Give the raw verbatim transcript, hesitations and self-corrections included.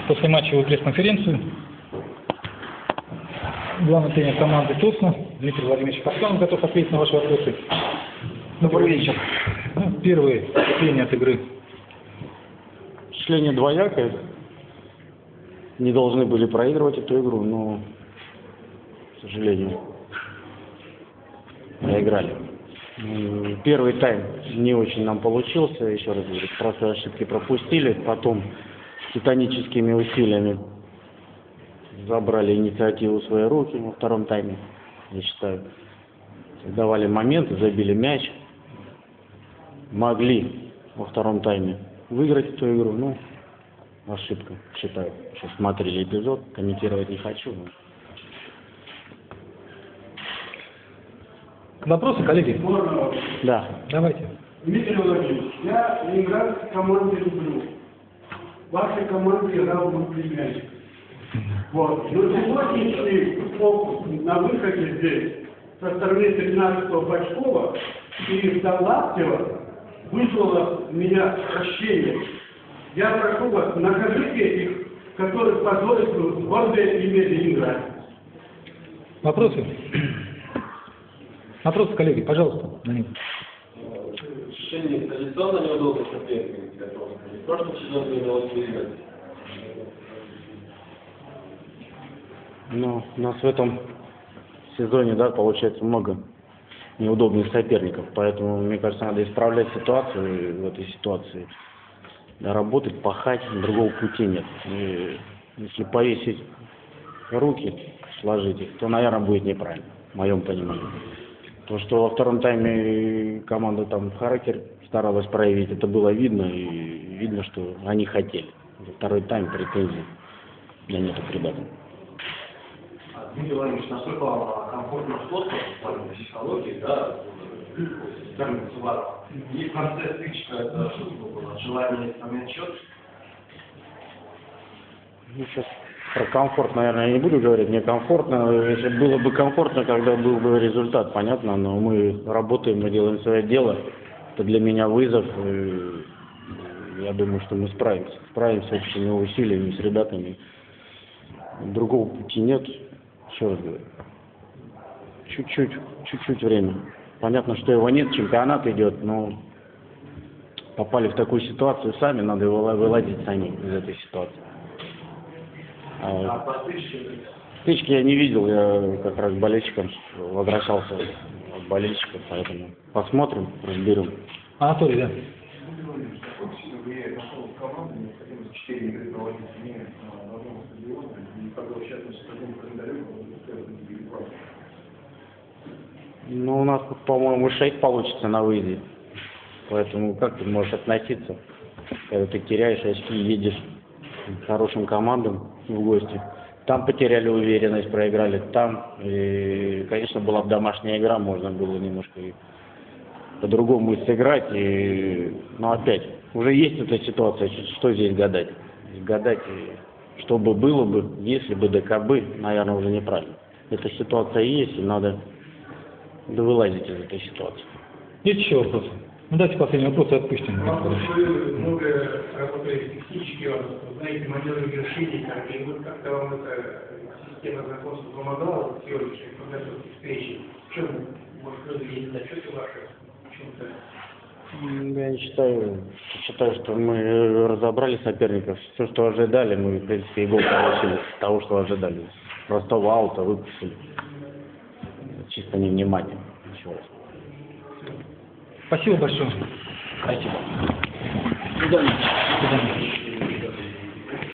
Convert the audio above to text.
после матчевую пресс-конференцию. Главный тренер команды Тосна Дмитрий Владимирович Парфянов готов ответить на ваши вопросы. Добрый вечер. Ну, первые впечатления от игры. Впечатление двоякое. Не должны были проигрывать эту игру, но, к сожалению, проиграли. Первый тайм не очень нам получился, еще раз говорю, просто ошибки пропустили, потом титаническими усилиями забрали инициативу в свои руки во втором тайме, я считаю. Создавали моменты, забили мяч, могли во втором тайме выиграть эту игру, ну, ошибка, считаю. Сейчас смотрели эпизод, комментировать не хочу. Но... Вопросы, коллеги? Можно? Да. Давайте. Дмитрий Владимирович, я ленинградской команде люблю. Вашей команде играл в племянник. Вот. Но сегодняшний опыт на выходе здесь со стороны тринадцатого Бачкова и Лаптева вызвало у меня отвращение. Я прошу вас, накажите этих, которые позорят гордое имя Ленинграда. Вопросы? Вопросы, коллеги, пожалуйста, на них. Ощущение традиционно неудобно соперниками, в прошлом сезоне удалось выиграть. Ну, у нас в этом сезоне, да, получается много неудобных соперников, поэтому, мне кажется, надо исправлять ситуацию в этой ситуации, да, работать, пахать, другого пути нет. И если повесить руки, сложить их, то, наверное, будет неправильно, в моем понимании. То, что во втором тайме команда там характер старалась проявить, это было видно, и видно, что они хотели. За второй тайм претензий для них к ребятам. Дмитрий Владимирович, насколько комфортно сложно в плане психологии, да, Дарья Суварова. И в конце стычка, это что было? Желание поменять счет? Ну, сейчас про комфорт, наверное, я не буду говорить. Мне комфортно. Если было бы комфортно, когда был бы результат, понятно, но мы работаем, мы делаем свое дело. Это для меня вызов. И я думаю, что мы справимся. Справимся общими усилиями с ребятами. Другого пути нет. Еще раз говорю. Чуть-чуть, чуть-чуть время. Понятно, что его нет, чемпионат идет, но попали в такую ситуацию сами, надо его вылазить сами из этой ситуации. А стычки я не видел, я как раз болельщиком возвращался от болельщиков, поэтому посмотрим, разберем. Анатолий, да. Ну, у нас, по-моему, шесть получится на выезде. Поэтому как ты можешь относиться, когда ты теряешь очки и едешь к хорошим командам в гости? Там потеряли уверенность, проиграли там. И, конечно, была бы домашняя игра, можно было немножко по-другому сыграть. И... Но опять, уже есть эта ситуация, что здесь гадать? Гадать, что бы было бы, если бы ДКБ, наверное, уже неправильно. Эта ситуация есть, и надо вылазить из этой ситуации. Есть еще вопросы? Ну, давайте последний вопрос и отпустим. Вы много работали технически, знаете, манеры решений, и вот как-то вам эта система знакомства помогала в теории подготовки встречи? В чем, может, разделить зачеты ваши? Я не считаю, считаю, что мы разобрали соперников. Все, что ожидали, мы, в принципе, и гол получили с того, что ожидали. Простого аута выпустили. Чисто невнимание. Еще раз. Спасибо большое. Спасибо. Удачи.